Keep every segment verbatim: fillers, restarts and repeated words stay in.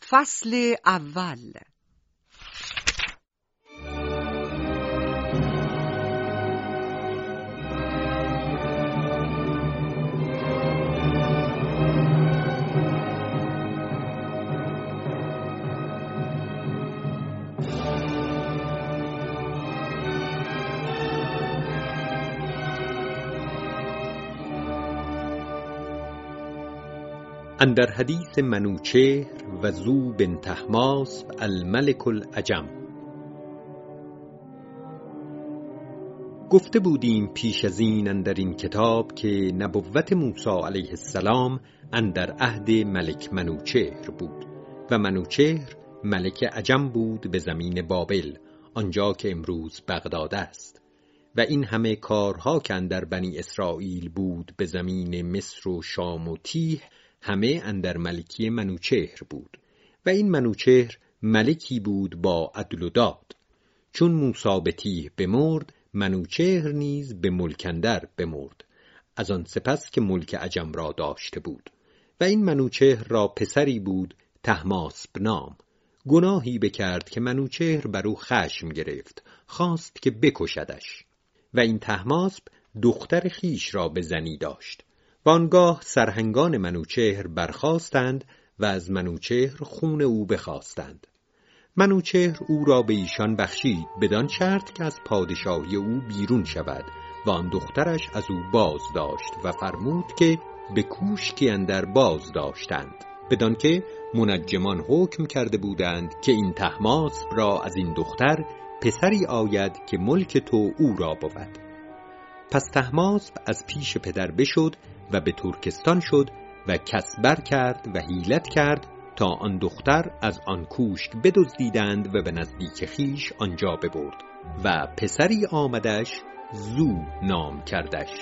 فصل اول. اندر حدیث منوچهر و ذو بن طهماسب الملک العجم. گفته بودیم پیش از این اندر این کتاب که نبوت موسی علیه السلام اندر عهد ملک منوچهر بود و منوچهر ملک عجم بود به زمین بابل، آنجا که امروز بغداد است. و این همه کارها که اندر بنی اسرائیل بود به زمین مصر و شام و تیه، همه اندر ملکی منوچهر بود. و این منوچهر ملکی بود با عدل و داد. چون موسی به تیه بمرد، منوچهر نیز به ملک اندر بمرد، از آن سپس که ملک عجم را داشته بود. و این منوچهر را پسری بود طهماسب نام. گناهی بکرد که منوچهر بر او خشم گرفت، خواست که بکشدش. و این طهماسب دختر خیش را به زنی داشت. و آنگاه سرهنگان منوچهر برخاستند و از منوچهر خون او بخواستند. منوچهر او را به ایشان بخشید، بدان شرط که از پادشاهی او بیرون شود و آن دخترش از او باز داشت و فرمود که به کوشکی اندر باز داشتند، بدان که منجمان حکم کرده بودند که این طهماسب را از این دختر پسری آید که ملک تو او را بود. پس طهماسب از پیش پدر بشد و به ترکستان شد و کسبر کرد و حیلت کرد تا آن دختر از آن کوشک بدزدیدند و به نزدیک خیش آنجا ببرد و پسری آمدش ذو نام کردش.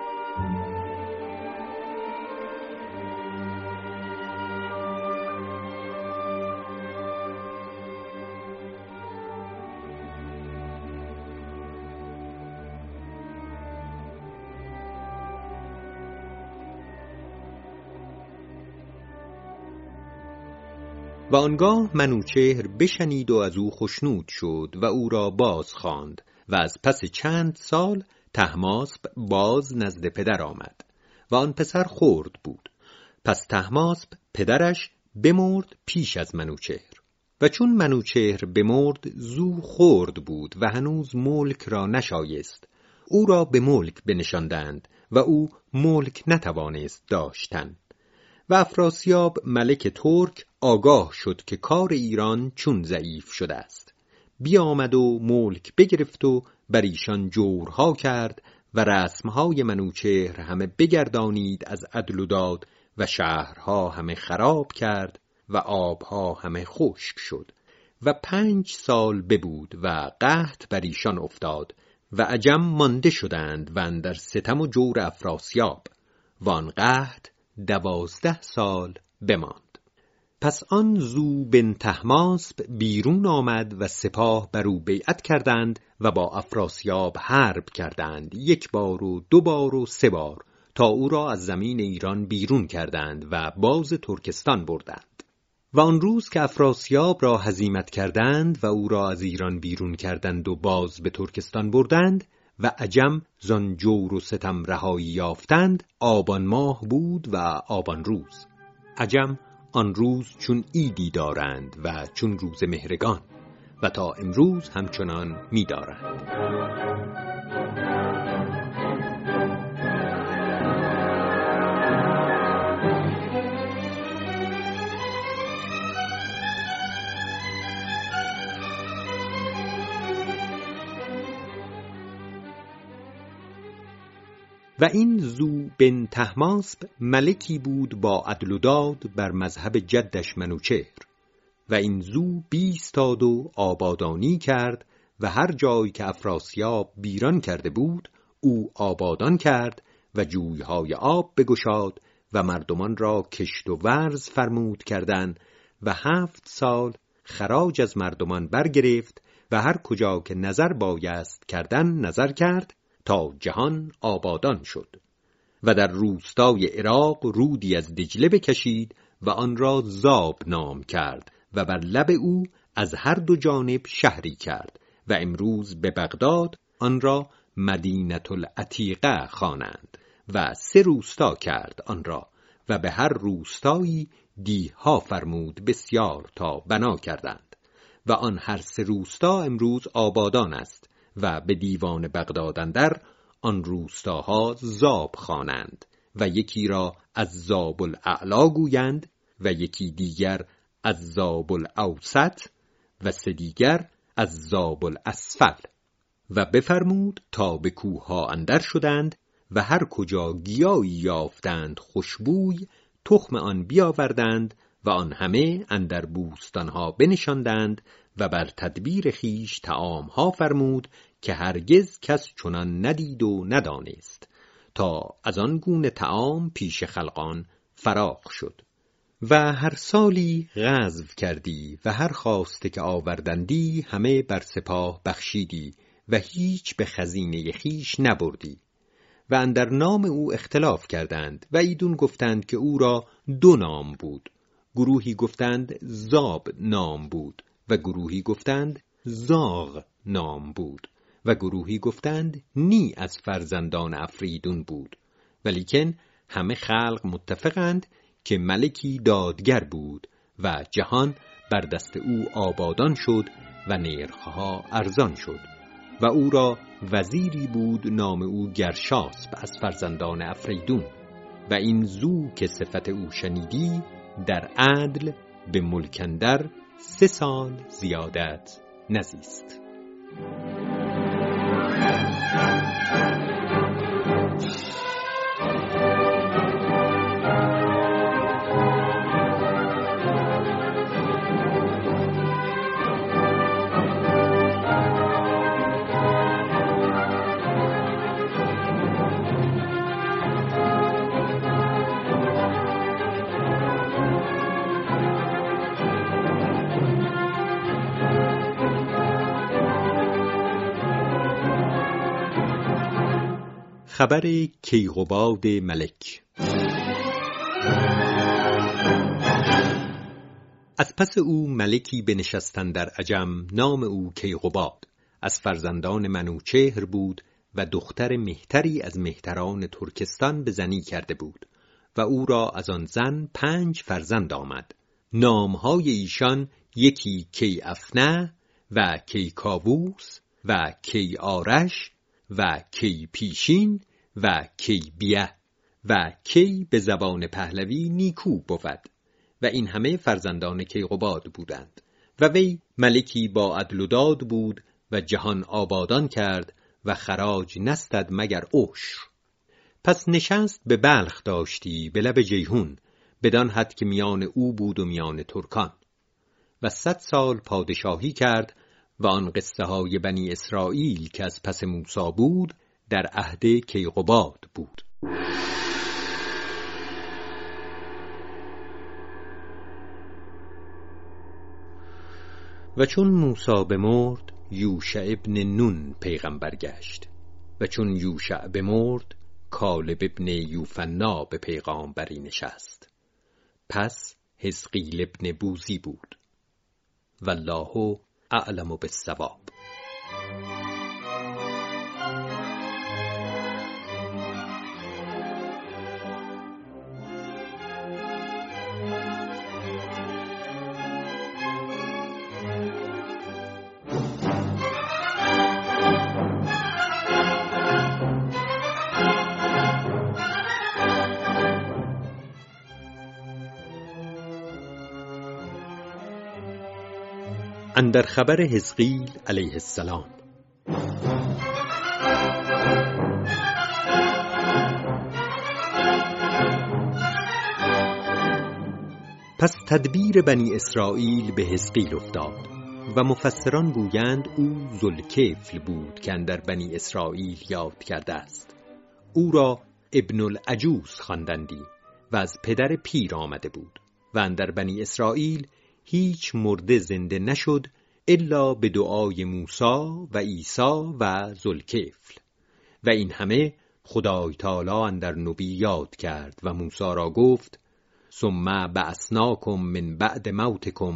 و آنگاه منوچهر بشنید و از او خشنود شد و او را باز خواند. و از پس چند سال طهماسب باز نزد پدر آمد و آن پسر خرد بود. پس طهماسب پدرش بمرد پیش از منوچهر. و چون منوچهر بمرد، ذو خرد بود و هنوز ملک را نشایست. او را به ملک بنشاندند و او ملک نتوانست داشتن. و افراسیاب ملک ترک آگاه شد که کار ایران چون ضعیف شده است. بیامد و ملک بگرفت و بر ایشان جورها کرد و رسمهای منوچهر همه بگردانید از عدل و داد و شهرها همه خراب کرد و آبها همه خشک شد. و پنج سال ببود و قحط بر ایشان افتاد و عجم مانده شدند و اندر ستم و جور افراسیاب، و آن قحط دوازده سال بماند. پس آن ذو بن طهماسب بیرون آمد و سپاه بر او بیعت کردند و با افراسیاب حرب کردند، یک بار و دو بار و سه بار، تا او را از زمین ایران بیرون کردند و باز ترکستان بردند. و آن روز که افراسیاب را هزیمت کردند و او را از ایران بیرون کردند و باز به ترکستان بردند و عجم زان جور و ستم رهایی یافتند، آبان ماه بود و آبان روز. عجم آن روز چون عیدی دارند و چون روز مهرگان و تا امروز همچنان می دارند. و این ذو بن طهماسب ملکی بود با عدل و داد بر مذهب جدش منوچهر. و این ذو بیستاد و آبادانی کرد و هر جای که افراسیاب بیران کرده بود او آبادان کرد و جویهای آب بگشاد و مردمان را کشت و ورز فرمود کردن و هفت سال خراج از مردمان برگرفت و هر کجا که نظر بایست کردن نظر کرد تا جهان آبادان شد. و در روستای عراق رودی از دجله بکشید و آن را زاب نام کرد و بر لب او از هر دو جانب شهری کرد و امروز به بغداد آن را مدینة العتیقه خوانند و سه روستا کرد آن را و به هر روستایی دیها فرمود بسیار تا بنا کردند و آن هر سه روستا امروز آبادان است و به دیوان بغداد اندر آن روستاها زاب خوانند و یکی را از زاب الاعلی گویند و یکی دیگر از زاب الاوسط و سه دیگر از زاب الاسفل. و بفرمود تا به کوهها اندر شدند و هر کجا گیایی یافتند خوشبوی تخم آن بیاوردند و آن همه اندر بوستانها بنشاندند و بر تدبیر خیش طعامها فرمود که هرگز کس چنان ندید و ندانست تا از آن گونه طعام پیش خلقان فراخ شد. و هر سالی غزو کردی و هر خواسته که آوردندی همه بر سپاه بخشیدی و هیچ به خزینه خیش نبردی. و اندر نام او اختلاف کردند و ایدون گفتند که او را دو نام بود، گروهی گفتند زاب نام بود و گروهی گفتند زاغ نام بود و گروهی گفتند نی از فرزندان افریدون بود، ولیکن همه خلق متفقند که ملکی دادگر بود و جهان بر دست او آبادان شد و نرخها ارزان شد. و او را وزیری بود نام او گرشاسب از فرزندان افریدون. و این زو که صفت او شنیدی در عدل به ملک اندر سه سال زیادت نزیست. خبر کیقباد ملک. از پس او ملکی بنشستن در عجم نام او کیقباد، از فرزندان منوچهر بود و دختر مهتری از مهتران ترکستان به زنی کرده بود و او را از آن زن پنج فرزند آمد. نامهای ایشان یکی کی افنه و کی کاووس و کی آرش و کی پیشین و کی بیه و کی به زبان پهلوی نیکو بود و این همه فرزندان کیقباد بودند. و وی ملکی با عدل و داد بود و جهان آبادان کرد و خراج نستد مگر عشر. پس نشست به بلخ داشتی به لب جیهون، بدان حد که میان او بود و میان ترکان، و صد سال پادشاهی کرد و آن قصه های بنی اسرائیل که از پس موسی بود در عهد کیقباد بود. و چون موسی بمرد یوشع ابن نون پیغمبر گشت و چون یوشع بمرد کالب ابن یوفنا به پیغامبری نشست. پس حزقیل ابن بوزی بود. والله اعلم بالصواب. اندر خبر حزقیل علیه السلام. پس تدبیر بنی اسرائیل به حزقیل افتاد و مفسران گویند او ذوالکفل بود که اندر بنی اسرائیل یاد کرده است. او را ابن العجوز خواندندی و از پدر پیر آمده بود و اندر بنی اسرائیل هیچ مرده زنده نشد الا به دعای موسی و عیسی و ذوالکفل. و این همه خدای تعالی اندر نبی یاد کرد و موسی را گفت ثم بعثناکم من بعد موتکم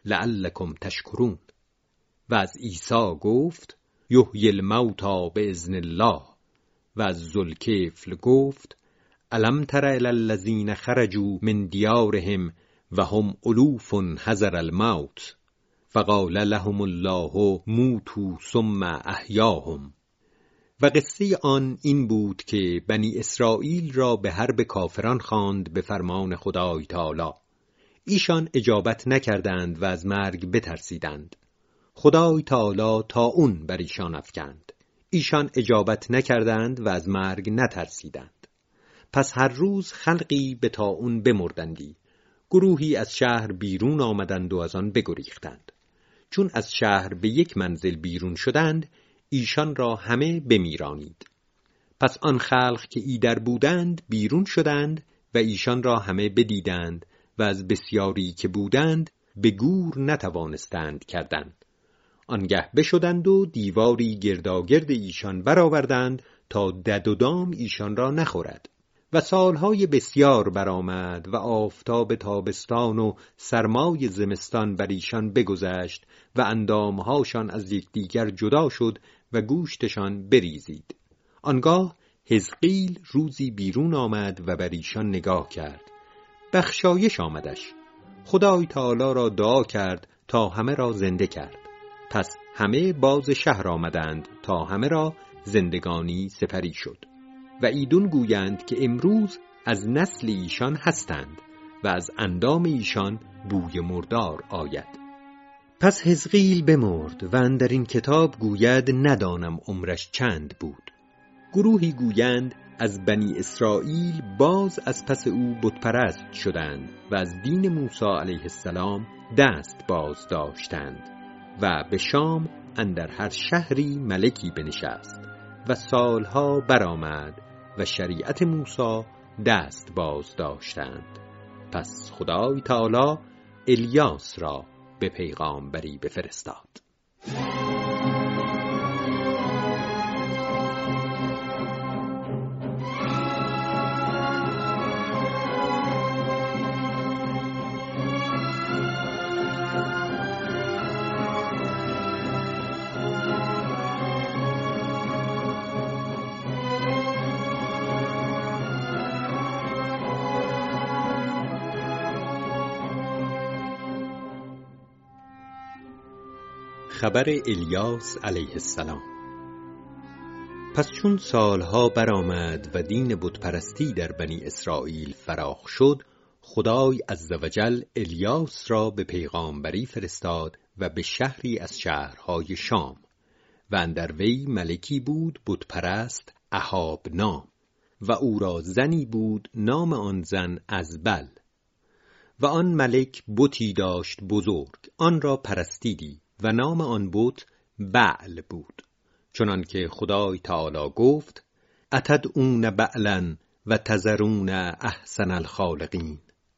لعلکم تشکرون. و از عیسی گفت یحیی الموتی باذن الله. و از ذوالکفل گفت الم تر الی الذین خرجوا من دیارهم و هم الوف حذر الموت فقال لهم الله موتوا ثم احیاهم. و قصه آن این بود که بنی اسرائیل را به حرب کافران خواند به فرمان خدای تعالی. ایشان اجابت نکردند و از مرگ بترسیدند. خدای تعالی طاعون بر ایشان افکند. ایشان اجابت نکردند و از مرگ نترسیدند. پس هر روز خلقی به طاعون بمردندی. گروهی از شهر بیرون آمدند و از آن بگریختند. چون از شهر به یک منزل بیرون شدند، ایشان را همه بمیرانید. پس آن خلق که ایدر بودند بیرون شدند و ایشان را همه بدیدند و از بسیاری که بودند به گور نتوانستند کردند. آنگه بشدند و دیواری گرداگرد ایشان برآوردند تا دد و دام ایشان را نخورد. و سالهای بسیار برآمد و آفتاب تابستان و سرمای زمستان بر ایشان بگذشت و اندامهاشان از یکدیگر جدا شد و گوشتشان بریزید. آنگاه حزقیل روزی بیرون آمد و بر ایشان نگاه کرد. بخشایش آمدش. خدای تعالی را دعا کرد تا همه را زنده کرد. پس همه باز شهر آمدند تا همه را زندگانی سپری شد. و ایدون گویند که امروز از نسل ایشان هستند و از اندام ایشان بوی مردار آید. پس حزقیل بمرد و اندر این کتاب گوید ندانم عمرش چند بود. گروهی گویند از بنی اسرائیل باز از پس او بت پرست شدند و از دین موسی علیه السلام دست باز داشتند. و به شام اندر هر شهری ملکی بنشست و سالها برآمد و شریعت موسی دست باز داشتند. پس خدای تعالی الیاس را به پیغامبری بفرستاد. خبر الیاس علیه السلام. پس چون سالها برآمد و دین بت پرستی در بنی اسرائیل فراخ شد، خدای عزوجل الیاس را به پیغامبری فرستاد و به شهری از شهرهای شام. و اندر وی ملکی بود بت پرست اهاب نام و او را زنی بود نام آن زن ازبل. و آن ملک بتی داشت بزرگ، آن را پرستیدی و نام آن بت بعل بود، چنان که خدای تعالی گفت اتدعون بعلا و تذرون احسن الخالقین.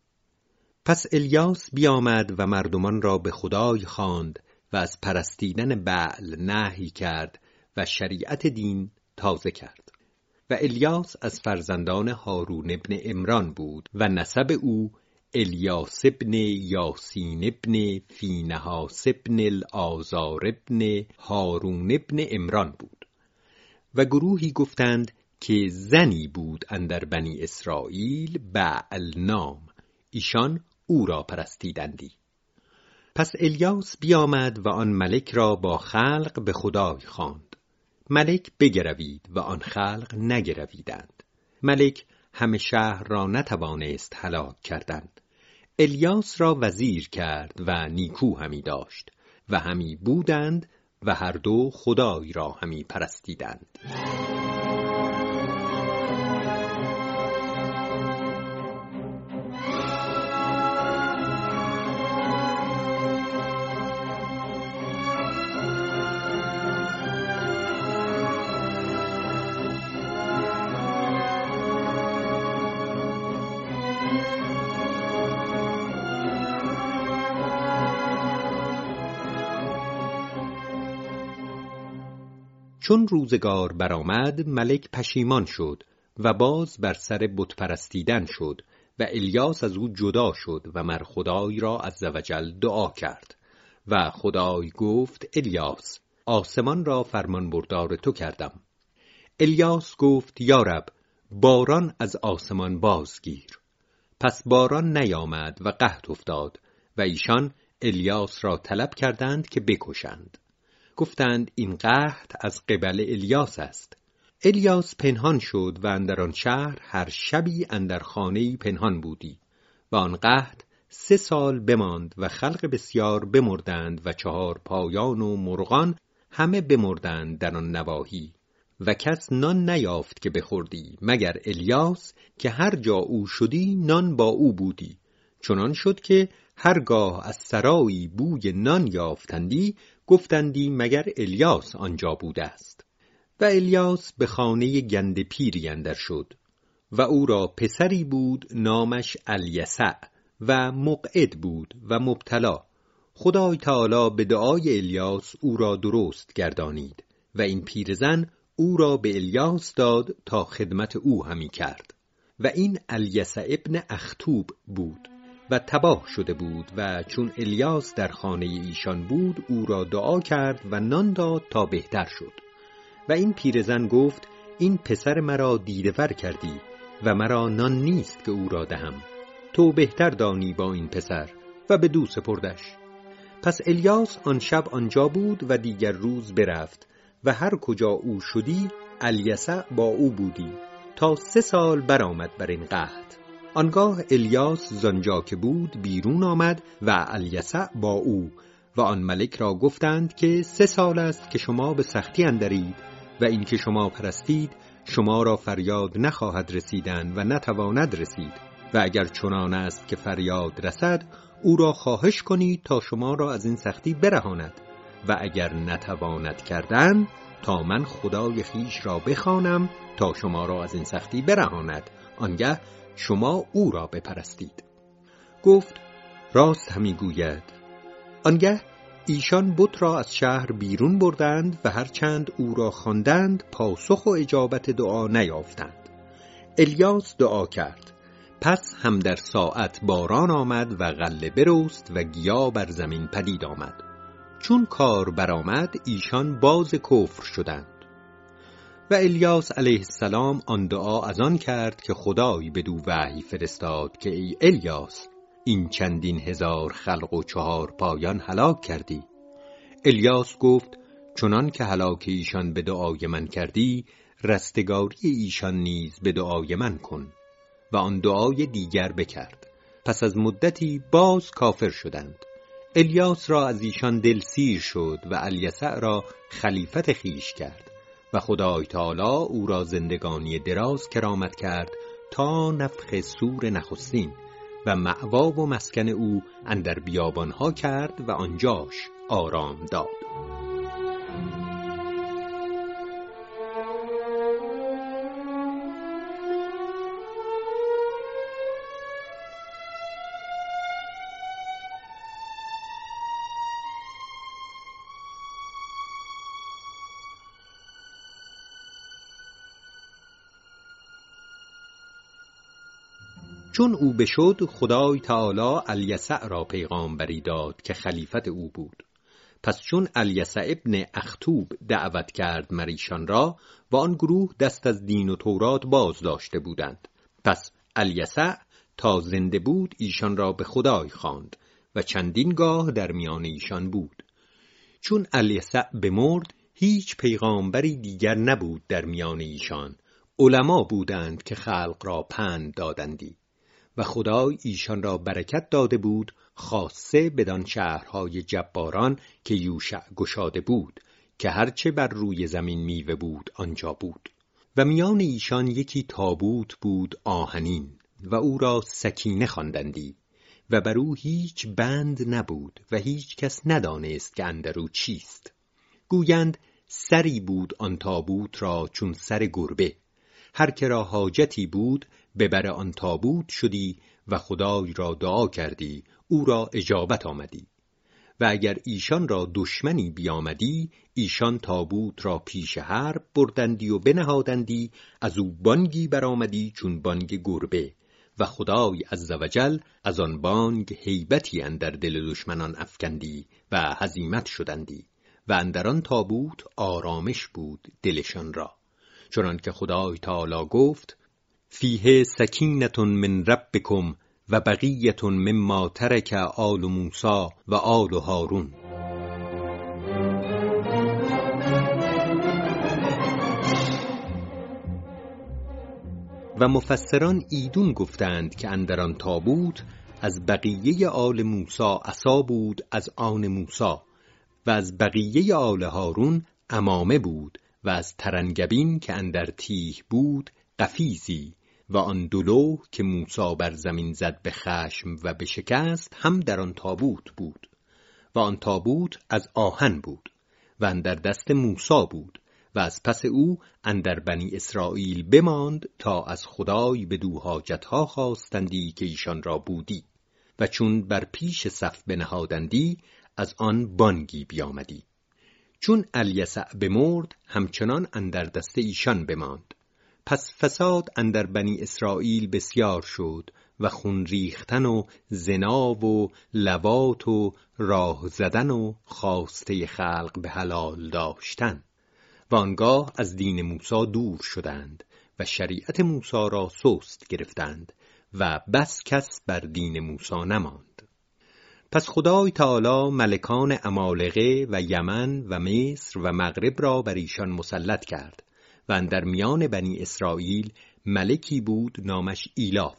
پس الیاس بیامد و مردمان را به خدای خواند و از پرستیدن بعل نهی کرد و شریعت دین تازه کرد. و الیاس از فرزندان هارون ابن عمران بود و نسب او الیاس ابن یاسین ابن فینحاس ابن الآزار ابن هارون ابن عمران بود. و گروهی گفتند که زنی بود اندر بنی اسرائیل بعل نام، ایشان او را پرستیدندی. پس الیاس بیامد و آن ملک را با خلق به خدای خواند. ملک بگروید و آن خلق نگرویدند. ملک همه شهر را نتوانست هلاک کردند. الیاس را وزیر کرد و نیکو همی داشت و همی بودند و هر دو خدای را همی پرستیدند. چون روزگار برآمد ملک پشیمان شد و باز بر سر بت پرستیدن شد و الیاس از او جدا شد و مر خدای را عزوجل دعا کرد و خدای گفت الیاس آسمان را فرمان بردار تو کردم. الیاس گفت یا رب باران از آسمان بازگیر. پس باران نیامد و قحط افتاد و ایشان الیاس را طلب کردند که بکشند. گفتند این قحط از قبل الیاس است. الیاس پنهان شد و اندر آن شهر هر شبی اندر خانه‌ای پنهان بودی و آن قحط سه سال بماند و خلق بسیار بمردند و چهار پایان و مرغان همه بمردند در آن نواحی و کس نان نیافت که بخوردی مگر الیاس که هر جا او شدی نان با او بودی. چنان شد که هرگاه از سرایی بوی نان یافتندی گفتندی مگر الیاس آنجا بوده است. و الیاس به خانه گنده پیری اندر شد و او را پسری بود نامش الیسع و مقعد بود و مبتلا. خدای تعالی به دعای الیاس او را درست گردانید و این پیرزن او را به الیاس داد تا خدمت او همی کرد. و این الیسع ابن اخطوب بود و تباه شده بود و چون الیاس در خانه ایشان بود او را دعا کرد و نان داد تا بهتر شد. و این پیرزن گفت این پسر مرا دیده ور کردی و مرا نان نیست که او را دهم. تو بهتر دانی با این پسر و به دو سپردش. پس الیاس آن شب آنجا بود و دیگر روز برفت و هر کجا او شدی الیسع با او بودی تا سه سال برآمد بر این قحط. آنگاه الیاس زانجا که بود بیرون آمد و الیسع با او و آن ملک را گفتند که سه سال است که شما به سختی اندرید و این که شما پرستید شما را فریاد نخواهد رسیدن و نتواند رسید و اگر چنان است که فریاد رسد او را خواهش کنید تا شما را از این سختی برهاند و اگر نتواند کردن تا من خدای خویش را بخوانم تا شما را از این سختی برهاند آنگه شما او را بپرستید. گفت راست همی گوید. آنگه ایشان بت را از شهر بیرون بردند و هرچند او را خواندند پاسخ و اجابت دعا نیافتند. الیاس دعا کرد. پس هم در ساعت باران آمد و غله برست و گیا بر زمین پدید آمد. چون کار برآمد ایشان باز کفر شدند. و الیاس علیه السلام آن دعا از آن کرد که خدای بدو وحی فرستاد که ای الیاس این چندین هزار خلق و چهار پایان هلاک کردی. الیاس گفت چنان که هلاک ایشان به دعای من کردی رستگاری ایشان نیز به دعای من کن. و آن دعای دیگر بکرد. پس از مدتی باز کافر شدند. الیاس را از ایشان دل سیر شد و الیسع را خلیفت خیش کرد و خدای تعالی او را زندگانی دراز کرامت کرد تا نفخ صور نخستین و مأوا و مسکن او اندر بیابانها کرد و آنجاش آرام داد. چون او بشد خدای تعالی الیسع را پیغامبری داد که خلیفت او بود. پس چون الیسع ابن اخطوب دعوت کرد مریشان را و آن گروه دست از دین و تورات باز داشته بودند. پس الیسع تا زنده بود ایشان را به خدای خواند و چندین گاه در میان ایشان بود. چون الیسع بمرد هیچ پیغامبری دیگر نبود در میان ایشان. علما بودند که خلق را پند دادندی و خدای ایشان را برکت داده بود خاصه بدان شهرهای جباران که یوشع گشاده بود که هرچه بر روی زمین میوه بود آنجا بود. و میان ایشان یکی تابوت بود آهنین و او را سکینه خواندندی و بر او هیچ بند نبود و هیچ کس ندانست که اندرو چیست. گویند سری بود آن تابوت را چون سر گربه. هر که را حاجتی بود ببر آن تابوت شدی و خدای را دعا کردی او را اجابت آمدی. و اگر ایشان را دشمنی بیامدی ایشان تابوت را پیش حرب بردندی و بنهادندی از او بانگی برآمدی چون بانگ گربه و خدای عزوجل از آن بانگ هیبتی اندر دل دشمنان افکندی و هزیمت شدندی و اندر آن تابوت آرامش بود دلشان را، چنان که خدای تعالی گفت فیه سکینة من ربکم و بقیة مما ترک آل موسی و آل هارون. و مفسران ایدون گفتند که اندر آن تابوت از بقیه آل موسی عصا بود از آن موسی و از بقیه آل هارون عمامه بود و از ترنگبین که اندر تیه بود قفیزی و آن دو لوح که موسی بر زمین زد به خشم و بشکست هم در آن تابوت بود و آن تابوت از آهن بود و اندر دست موسی بود و از پس او اندر بنی اسرائیل بماند تا از خدای بدو حاجتها خواستندی که ایشان را بودی و چون بر پیش صف بنهادندی از آن بانگی بیامدی. چون الیسع بمرد همچنان اندر دست ایشان بماند. پس فساد اندر بنی اسرائیل بسیار شد و خون ریختن و زنا و لواط و راه زدن و خواسته خلق به حلال داشتن و آنگاه از دین موسی دور شدند و شریعت موسی را سست گرفتند و بس کس بر دین موسی نماند. پس خدای تعالی ملکان عمالقه و یمن و مصر و مغرب را بر ایشان مسلط کرد و اندر میان بنی اسرائیل ملکی بود نامش ایلاف.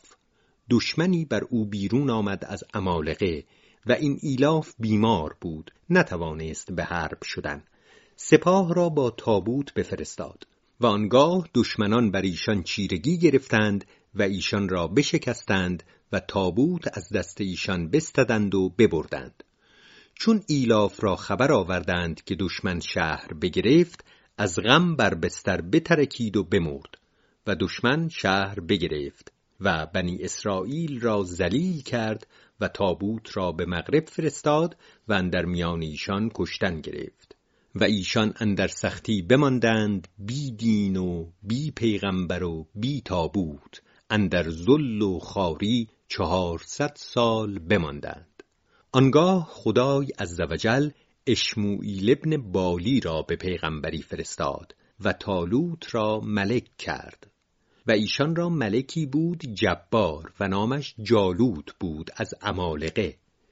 دشمنی بر او بیرون آمد از عمالقه و این ایلاف بیمار بود، نتوانست به حرب شدن. سپاه را با تابوت بفرستاد و آنگاه دشمنان بر ایشان چیرگی گرفتند و ایشان را بشکستند و تابوت از دست ایشان بستدند و ببردند. چون ایلاف را خبر آوردند که دشمن شهر بگرفت، از غم بر بستر بترکید و بمرد و دشمن شهر بگرفت و بنی اسرائیل را ذلیل کرد و تابوت را به مغرب فرستاد و اندر میان ایشان کشتن گرفت و ایشان اندر سختی بماندند، بی دین و بی پیغمبر و بی تابوت، اندر ذل و خواری چهارصد سال بماندند. آنگاه خدای عزوجل اشموئیل ابن بالی را به پیغمبری فرستاد و طالوت را ملک کرد و ایشان را ملکی بود جبار و نامش جالوت بود از عمالقه.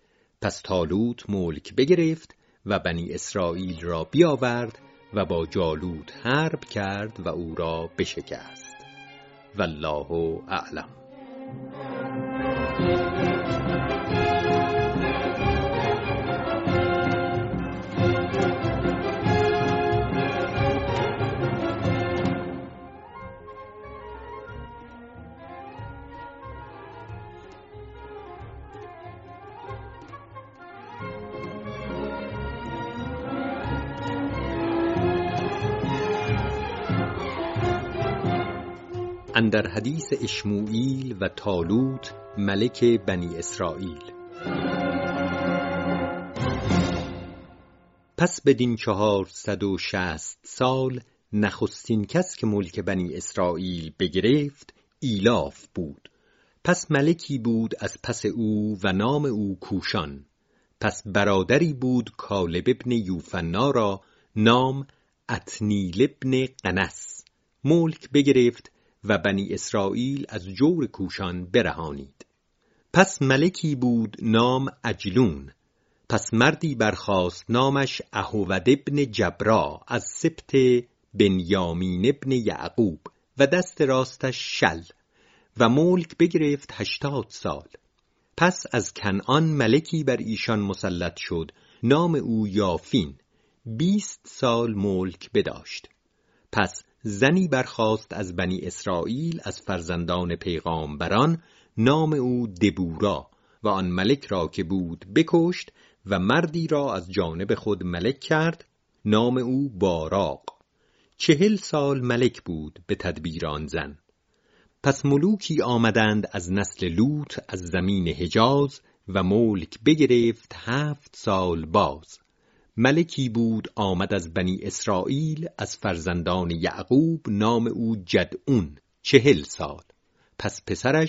پس طالوت ملک بگرفت و بنی اسرائیل را بیاورد و با جالوت حرب کرد و او را بشکست. والله اعلم. اندر حدیث اشموئیل و طالوت ملک بنی اسرائیل. پس بدین چهارصد و شصت سال نخستین کس که ملک بنی اسرائیل بگرفت ایلاف بود. پس ملکی بود از پس او و نام او کوشان. پس برادری بود کالب ابن یوفنا را نام عتنیل ابن قنس. ملک بگرفت و بنی اسرائیل از جور کوشان برهانید. پس ملکی بود نام عجلون. پس مردی برخاست نامش احود ابن جبرا از سبط بنیامین ابن یعقوب و دست راستش شل و ملک بگرفت هشتاد سال. پس از کنعان ملکی بر ایشان مسلط شد نام او یافین. بیست سال ملک بداشت. پس زنی برخاست از بنی اسرائیل از فرزندان پیغامبران نام او دبورا و آن ملک را که بود بکشت و مردی را از جانب خود ملک کرد نام او باراق. چهل سال ملک بود به تدبیر آن زن. پس ملوکی آمدند از نسل لوط از زمین حجاز و ملک بگرفت هفت سال باز. ملکی بود آمد از بنی اسرائیل از فرزندان یعقوب نام او جدعون چهل سال. پس پسرش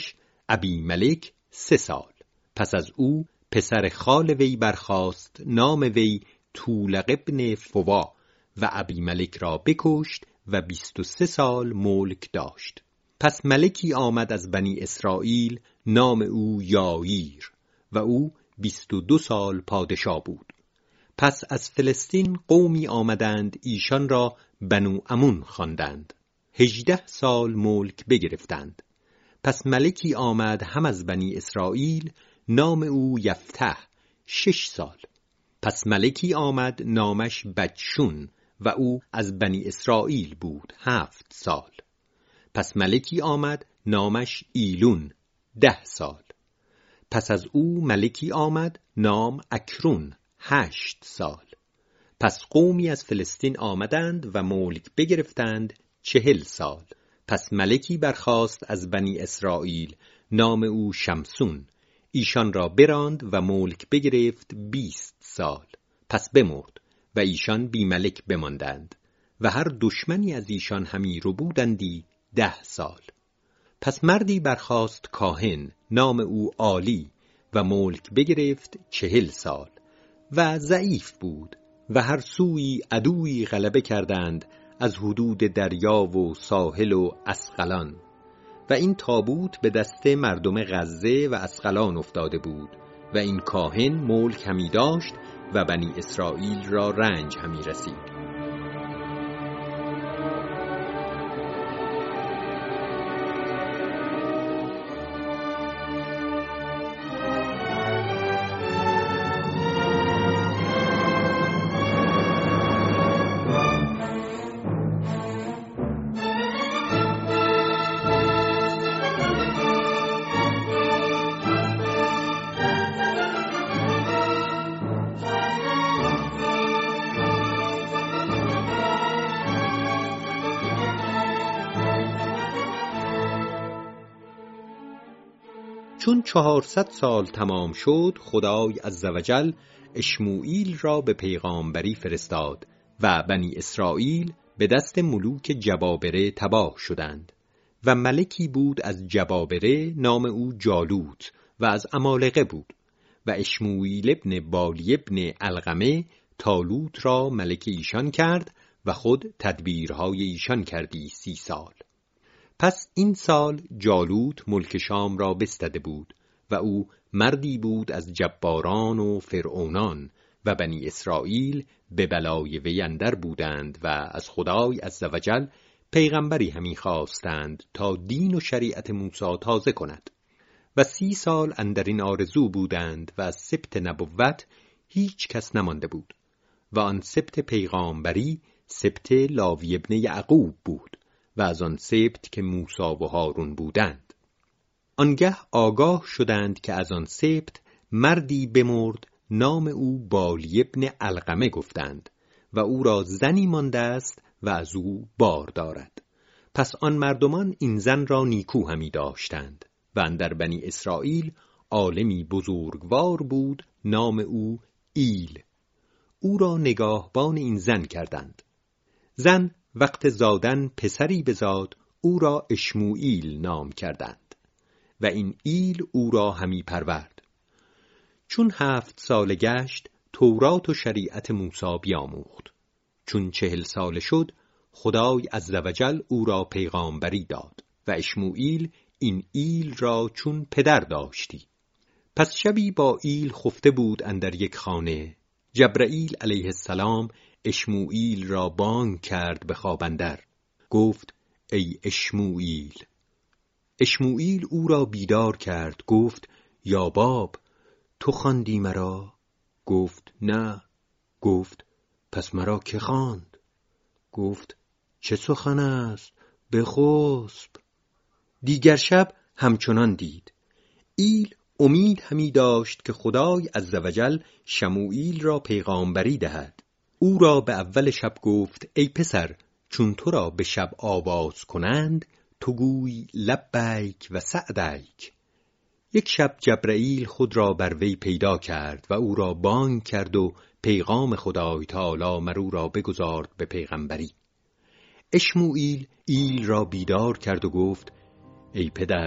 ابیملک سه سال. پس از او پسر خال وی برخاست، نام وی طولق ابن فوا، و ابیملک را بکشت و بیست و سه سال ملک داشت. پس ملکی آمد از بنی اسرائیل، نام او یائیر، و او بیست و دو سال پادشاه بود. پس از فلسطین قومی آمدند، ایشان را بنو امون خواندند. هجده سال ملک بگرفتند. پس ملکی آمد هم از بنی اسرائیل، نام او یفتح، شش سال. پس ملکی آمد نامش بجشون، و او از بنی اسرائیل بود، هفت سال. پس ملکی آمد نامش ایلون، ده سال. پس از او ملکی آمد نام اکرون، هشت سال. پس قومی از فلسطین آمدند و ملک بگرفتند چهل سال. پس ملکی برخاست از بنی اسرائیل، نام او شمسون، ایشان را براند و ملک بگرفت بیست سال. پس بمرد و ایشان بی ملک بماندند و هر دشمنی از ایشان همی رو بودندی ده سال. پس مردی برخاست کاهن، نام او عالی، و ملک بگرفت چهل سال و ضعیف بود و هر سوی عدوی غلبه کردند از حدود دریا و ساحل و اسقلان. و این تابوت به دست مردم غزه و اسقلان افتاده بود و این کاهن ملک همی داشت و بنی اسرائیل را رنج همی رسید. چون چهارصد سال تمام شد، خدای عزوجل اشموئیل را به پیغامبری فرستاد و بنی اسرائیل به دست ملوک جبابره تباه شدند. و ملکی بود از جبابره، نام او جالوت، و از عمالقه بود. و اشموئیل ابن بالی ابن علقمه طالوت را ملک ایشان کرد و خود تدبیرهای ایشان کردی سی سال. پس این سال جالوت ملک شام را بستده بود و او مردی بود از جباران و فرعونان و بنی اسرائیل به بلای وی اندر بودند و از خدای عزوجل پیغمبری همی خواستند تا دین و شریعت موسی تازه کند. و سی سال اندر این آرزو بودند و از سبط نبوت هیچ کس نمانده بود. و آن سبط پیغامبری سبط لاوی ابن یعقوب بود و از آن سبط که موسی و هارون بودند. آنگه آگاه شدند که از آن سبط مردی بمرد، نام او بالی ابن علقمه گفتند و او را زنی مانده است و از او بار دارد. پس آن مردمان این زن را نیکو همی داشتند. و اندر بنی اسرائیل عالمی بزرگوار بود، نام او ایل. او را نگاهبان این زن کردند. زن وقت زادن پسری بزاد، او را اشموئیل نام کردند و این ایل او را همی پرورد. چون هفت ساله گشت، تورات و شریعت موسی بیاموخت. چون چهل ساله شد، خدای عزوجل او را پیغامبری داد و اشموئیل این ایل را چون پدر داشتی. پس شبی با ایل خفته بود اندر یک خانه. جبرائیل علیه السلام اشموئیل را بانگ کرد به خواب اندر. گفت ای اشموئیل. اشموئیل او را بیدار کرد، گفت یا باب، تو خواندی مرا؟ گفت نه. گفت پس مرا که خواند؟ گفت چه سخن است؟ بخسب. دیگر شب همچنان دید. ایل امید همی داشت که خدای عزوجل شموئیل را پیغامبری دهد. او را به اول شب گفت ای پسر، چون تو را به شب آواز کنند، تو گوی لبیک و سعدیک. یک شب جبرائیل خود را بر وی پیدا کرد و او را بانگ کرد و پیغام خدای تعالی مر او را بگزارد به پیغمبری. اشموئیل ایل را بیدار کرد و گفت ای پدر،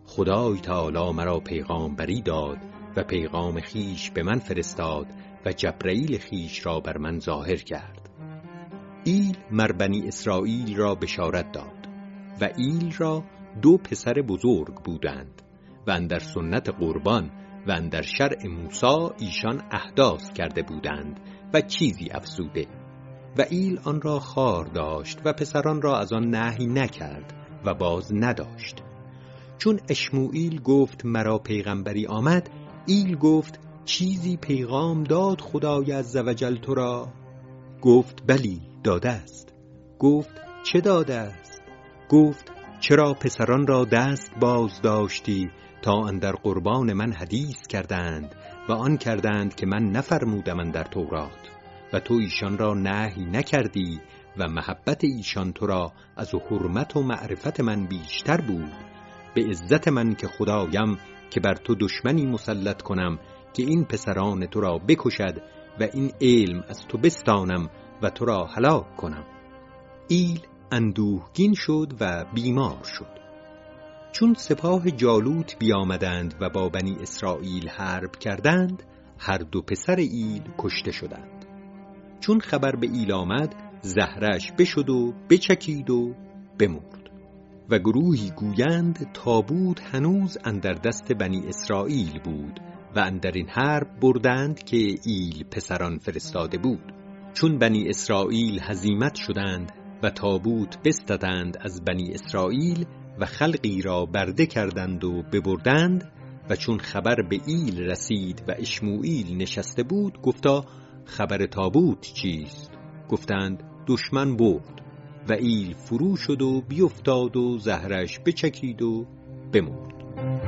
خدای تعالی مرا پیغامبری داد و پیغام خیش به من فرستاد و جبرئیل خیش را بر من ظاهر کرد. ایل مر بنی اسرائیل را بشارت داد و ایل را دو پسر بزرگ بودند و اندر سنت قربان و اندر شرع موسی ایشان احداث کرده بودند و چیزی افزوده و ایل آن را خوار داشت و پسران را از آن نهی نکرد و باز نداشت. چون اشموئیل گفت مرا پیغمبری آمد، ایل گفت چیزی پیغام داد خدای عزوجل تو را؟ گفت بلی داده است. گفت چه داده است؟ گفت چرا پسران را دست باز داشتی تا اندر قربان من حدیث کردند و آن کردند که من نفرمودم اندر تورات و تو ایشان را نهی نکردی و محبت ایشان تو را از حرمت و معرفت من بیشتر بود. به عزت من که خدایم که بر تو دشمنی مسلط کنم که این پسران تو را بکشد و این علم از تو بستانم و تو را هلاک کنم. ایل اندوهگین شد و بیمار شد. چون سپاه جالوت بیامدند و با بنی اسرائیل حرب کردند، هر دو پسر ایل کشته شدند. چون خبر به ایل آمد، زهرش بشد و بچکید و بمرد. و گروهی گویند تابوت هنوز اندر دست بنی اسرائیل بود و اندر این حرب بردند که ایل پسران فرستاده بود. چون بنی اسرائیل هزیمت شدند و تابوت بستدند از بنی اسرائیل و خلقی را برده کردند و ببردند، و چون خبر به ایل رسید و اشموئیل نشسته بود، گفتا خبر تابوت چیست؟ گفتند دشمن برد. و ایل فرو شد و بیفتاد و زهرش بچکید و بمرد.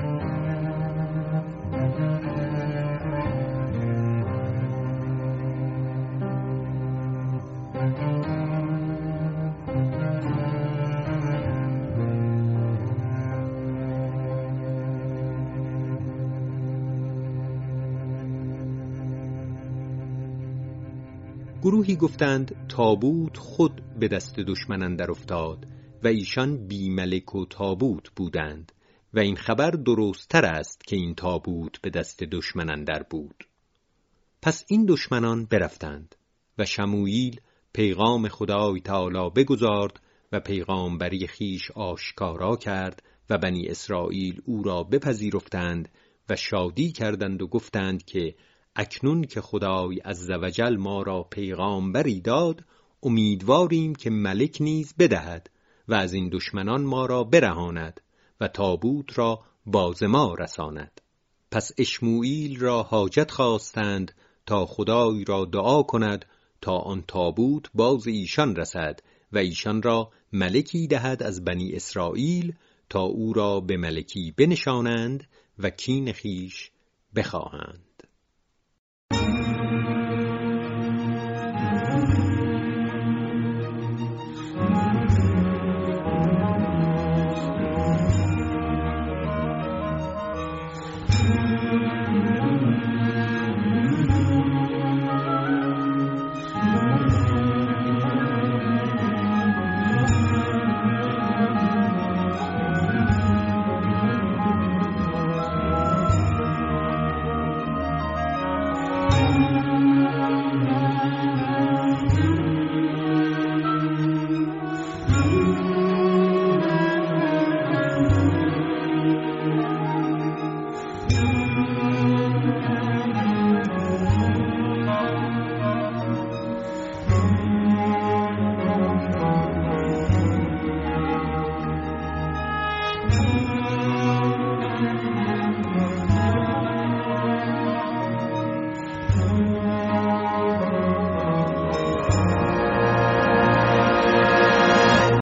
گروهی گفتند تابوت خود به دست دشمن اندر افتاد و ایشان بی ملک و تابوت بودند و این خبر درست‌تر است که این تابوت به دست دشمن اندر بود. پس این دشمنان برفتند و شموئیل پیغام خدای تعالی بگزارد و پیغامبری خیش آشکارا کرد و بنی اسرائیل او را بپذیرفتند و شادی کردند و گفتند که اکنون که خدای عزوجل ما را پیغامبری داد، امیدواریم که ملک نیز بدهد و از این دشمنان ما را برهاند و تابوت را باز ما رساند. پس اشموئیل را حاجت خواستند تا خدای را دعا کند تا آن تابوت باز ایشان رسد و ایشان را ملکی دهد از بنی اسرائیل تا او را به ملکی بنشانند و کین خیش بخواهند.